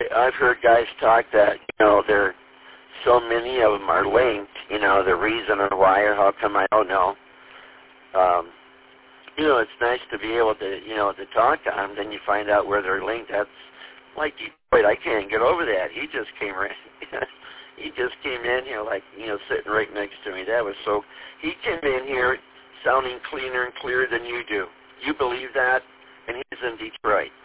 I've heard guys talk that, there so many of them are linked, the reason or why or how come, I don't know. It's nice to be able to, to talk to them. Then you find out where they're linked. That's like Detroit. I can't get over that. He just came in here like, sitting right next to me. That was so, he came in here sounding cleaner and clearer than you do. You believe that? And he's in Detroit.